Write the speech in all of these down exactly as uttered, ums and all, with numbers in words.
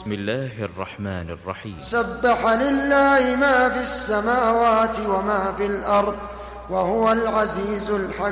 بسم الله الرحمن الرحيم. سبح لله ما في السماوات وما في الأرض وهو العزيز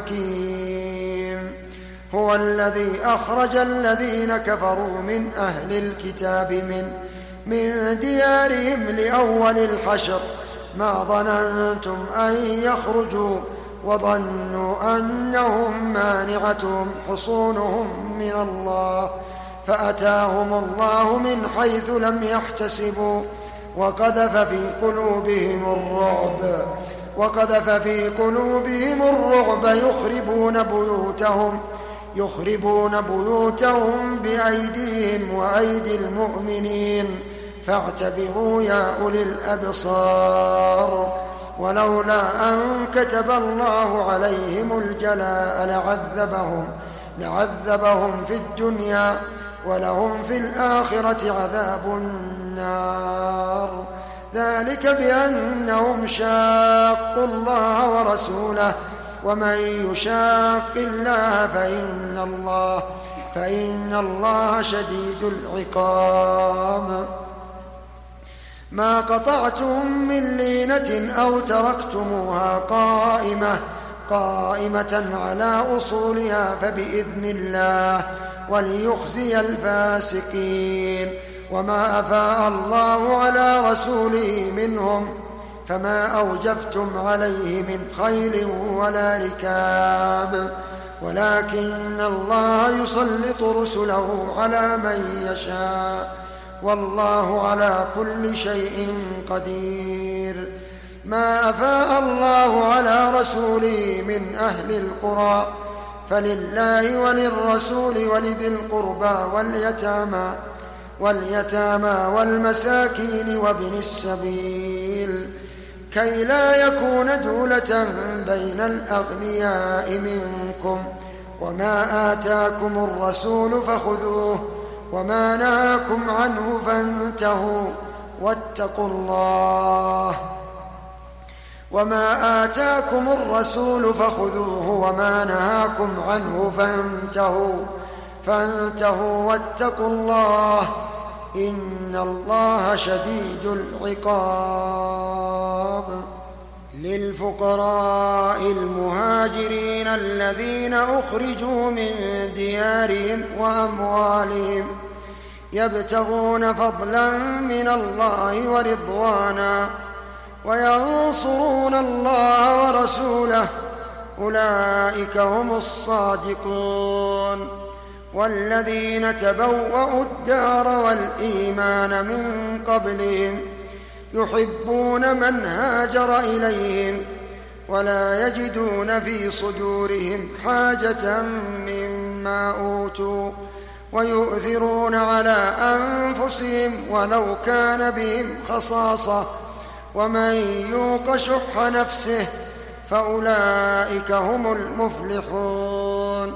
الحكيم. هو الذي أخرج الذين كفروا من أهل الكتاب من من ديارهم لأول الحشر ما ظننتم أن يخرجوا وظنوا أنهم مانعتهم حصونهم من الله فأتاهم الله من حيث لم يحتسبوا وقذف في قلوبهم الرعب وقذف في قلوبهم الرعب يخربون بيوتهم يخربون بيوتهم بأيديهم وأيدي المؤمنين فاعتبروا يا أولي الأبصار. ولولا أن كتب الله عليهم الجلاء لعذبهم لعذبهم في الدنيا ولهم في الآخرة عذاب النار. ذلك بأنهم شاقوا الله ورسوله ومن يشاق الله فإن الله فإن الله شديد العقاب. ما قطعتم من لينة أو تركتموها قائمة قائمة على أصولها فبإذن الله وليخزي الفاسقين. وما أفاء الله على رسوله منهم فما أوجفتم عليه من خيل ولا ركاب ولكن الله يسلط رسله على من يشاء والله على كل شيء قدير. ما أفاء الله على رسوله من أهل القرى فلله وللرسول ولذي القربى واليتامى واليتامى والمساكين وابن السبيل كي لا يكون دولة بين الأغنياء منكم. وما آتاكم الرسول فخذوه وما نهاكم عنه فانتهوا واتقوا الله. وما آتاكم الرسول فخذوه وما نهاكم عنه فانتهوا فانتهوا واتقوا الله إن الله شديد العقاب. للفقراء المهاجرين الذين أخرجوا من ديارهم وأموالهم يبتغون فضلا من الله ورضوانا وينصرون الله ورسوله أولئك هم الصادقون. والذين تبوأوا الدار والإيمان من قبلهم يحبون من هاجر إليهم ولا يجدون في صدورهم حاجة مما أوتوا ويؤثرون على أنفسهم ولو كان بهم خصاصة ومن يوق شح نفسه فأولئك هم المفلحون.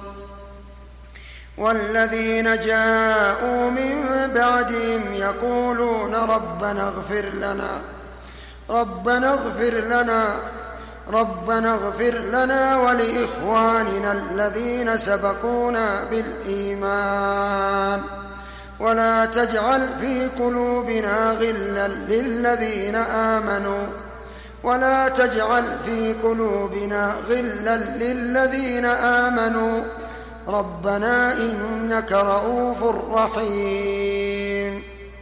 والذين جاءوا من بعدهم يقولون ربنا اغفر لنا ربنا اغفر لنا ربنا اغفر لنا ولإخواننا الذين سبقونا بالإيمان ولا تجعل في قلوبنا غلا للذين آمنوا ولا تجعل في قلوبنا غلا للذين آمنوا ربنا إنك رؤوف رحيم.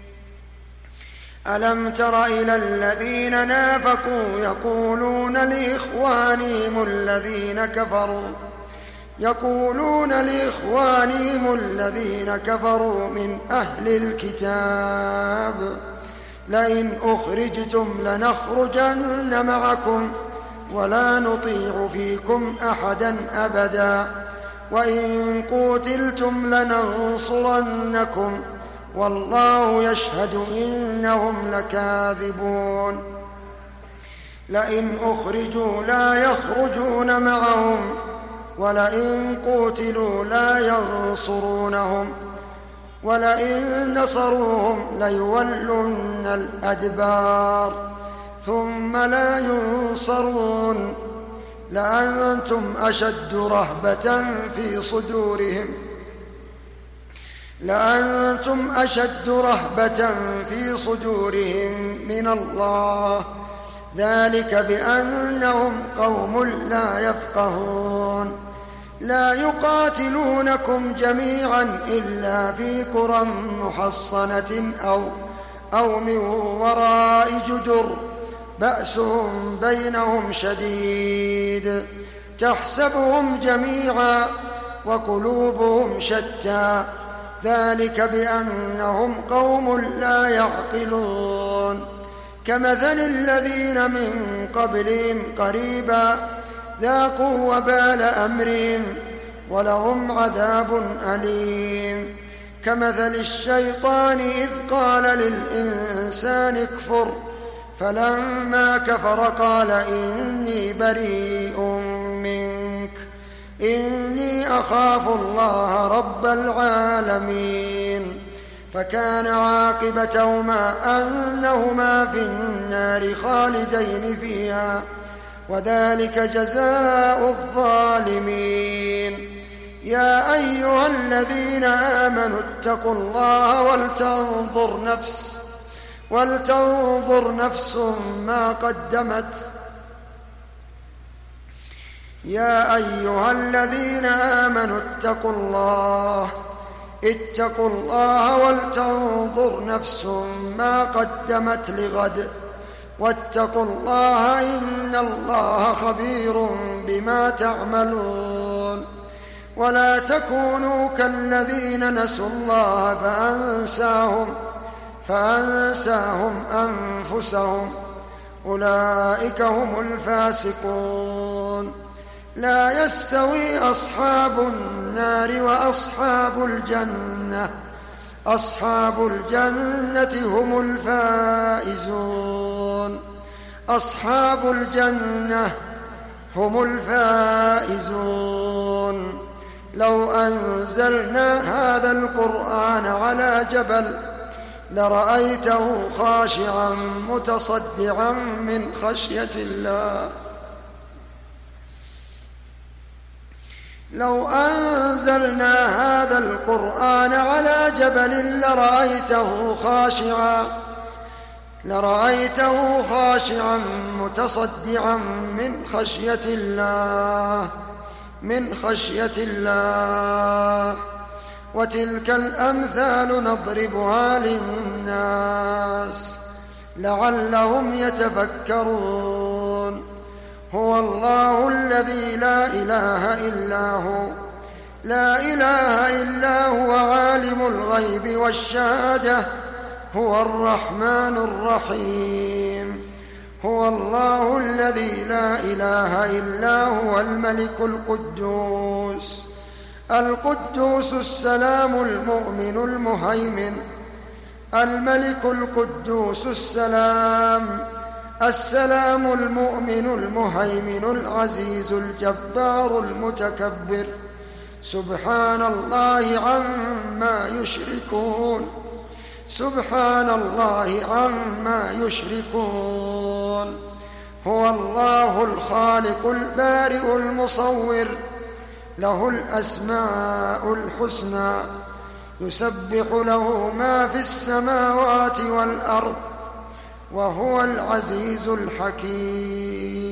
ألم تر إلى الذين نافقوا يقولون لإخوانهم الذين كفروا يقولون لإخوانهم الذين كفروا من أهل الكتاب لئن أخرجتم لنخرجن معكم ولا نطيع فيكم أحدا أبدا وإن قتلتم لننصرنكم والله يشهد إنهم لكاذبون. لئن أخرجوا لا يخرجون معهم ولئن قتلوا لا ينصرونهم ولئن نصروهم ليولن الأدبار ثم لا ينصرون لأنتم أشد رهبة في صدورهم لأنتم أشد رهبة في صدورهم من الله، ذلك بأنهم قوم لا يفقهون. لا يقاتلونكم جميعا إلا في قرى محصنة أو, أو من وراء جدر بأسهم بينهم شديد، تحسبهم جميعا وقلوبهم شتى، ذلك بأنهم قوم لا يعقلون. كمثل الذين من قبلهم قريبا ذاقوا وبال أمرهم ولهم عذاب أليم. كمثل الشيطان إذ قال للإنسان اكفر فلما كفر قال إني بريء منك إني أخاف الله رب العالمين. فكان عاقبتهما أنهما في النار خالدين فيها، وذلك جزاء الظالمين. يا أيها الذين آمنوا اتقوا الله ولتنظر نفس ولتنظر نفس ما قدمت يا أيها الذين آمنوا اتقوا الله اتقوا الله ولتنظر نفس ما قدمت لغد واتقوا الله إن الله خبير بما تعملون. ولا تكونوا كالذين نسوا الله فأنساهم فأنساهم أنفسهم أولئك هم الفاسقون. لا يستوي أصحاب النار وأصحاب الجنة أصحاب الجنة هم الفائزون أصحاب الجنة هم الفائزون. لو أنزلنا هذا القرآن على جبل لرأيته خاشعا متصدعا من خشية الله لو أنزلنا هذا القرآن على جبل لرأيته خاشعا لرأيته خاشعا متصدعا من خشية الله من خشية الله. وتلك الأمثال نضربها للناس لعلهم يتفكرون. هو الله الذي لا إله إلا هو لا إله إلا هو عالم الغيب والشهادة هو الرحمن الرحيم. هو الله الذي لا إله إلا هو الملك القدوس القدوس السلام المؤمن المهيمن الملك القدوس السلام السلام المؤمن المهيمن العزيز الجبار المتكبر. سبحان الله عما يشركون سبحان الله عما يشركون. هو الله الخالق البارئ المصور له الأسماء الحسنى يسبح له ما في السماوات والأرض وهو العزيز الحكيم.